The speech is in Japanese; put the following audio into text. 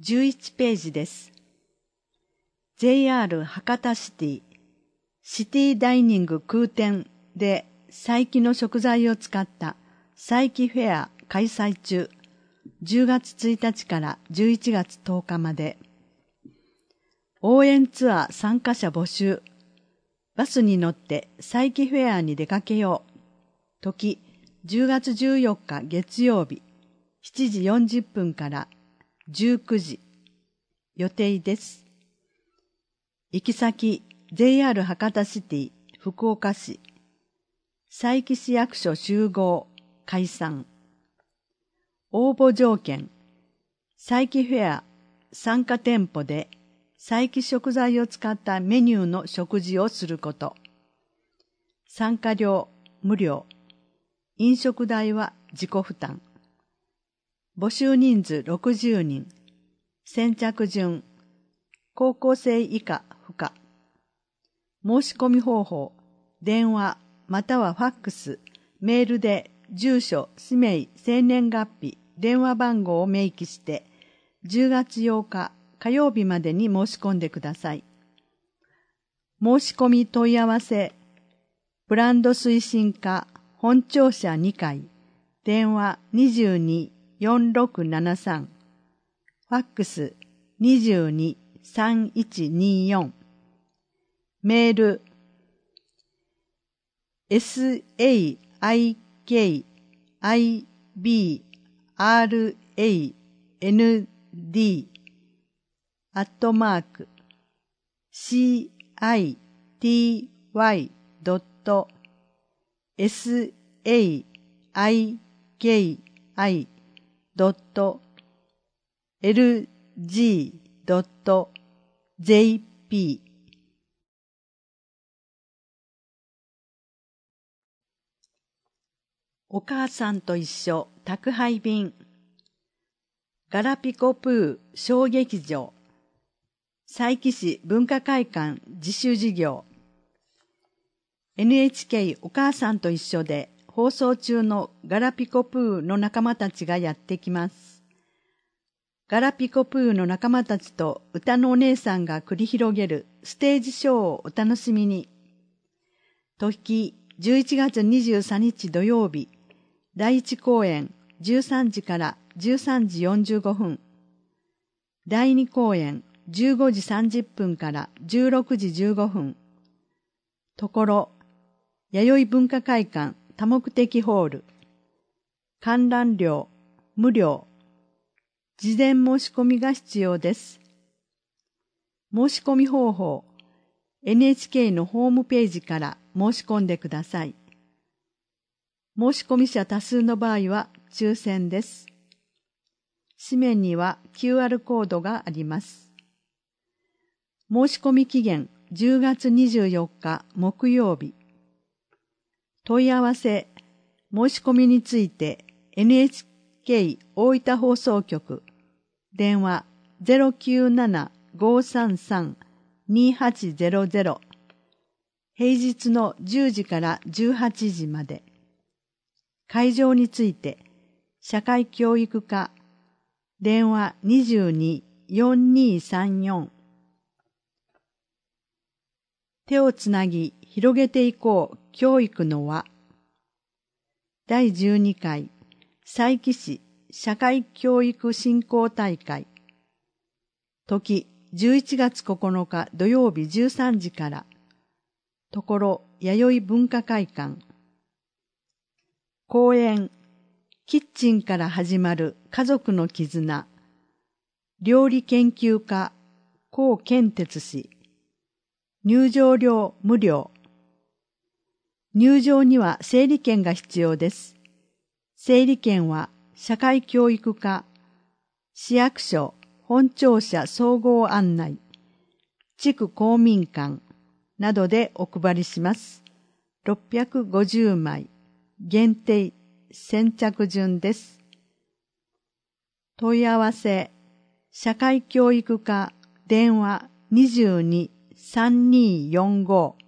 11ページです。JR 博多シティダイニング空店で彩記の食材を使った彩記フェア開催中。10月1日から11月10日まで。応援ツアー参加者募集。バスに乗って彩記フェアに出かけよう。時、10月14日月曜日、7時40分から19時。予定です。行き先、JR 博多シティ、福岡市。彩記市役所集合、解散。応募条件、彩記フェア、参加店舗で彩記食材を使ったメニューの食事をすること。参加料、無料。飲食代は自己負担。募集人数60人。先着順。高校生以下不可。申し込み方法。電話またはファックス、メールで住所、氏名、生年月日、電話番号を明記して10月8日火曜日までに申し込んでください。申し込み問い合わせ。ブランド推進課本庁舎2階、電話22-4673、ファックス22-3124、メールcity.y.saiki.lg.jp。 お母さんと一緒宅配便。ガラピコプー小劇場。彩記市文化会館自主事業。NHK お母さんと一緒で放送中のガラピコプーの仲間たちがやってきます。ガラピコプーの仲間たちと歌のお姉さんが繰り広げるステージショーをお楽しみに。時11月23日土曜日、第1公演13時から13時45分。第2公演15時30分から16時15分。ところ、弥生文化会館多目的ホール。観覧料無料。事前申し込みが必要です。申し込み方法、NHK のホームページから申し込んでください。申し込み者多数の場合は抽選です。紙面には QR コードがあります。申し込み期限10月24日木曜日。問い合わせ、申し込みについて NHK 大分放送局、電話 097-533-2800、平日の10時から18時まで。会場について、社会教育課、電話22-4234。手をつなぎ広げていこう教育の輪。第12回彩記市社会教育振興大会。時11月9日土曜日13時から。ところ弥生文化会館。講演、キッチンから始まる家族の絆。料理研究家、高健哲氏。入場料無料。入場には整理券が必要です。整理券は社会教育課、市役所、本庁舎総合案内、地区公民館などでお配りします。650枚。限定、先着順です。問い合わせ、社会教育課、電話22-3245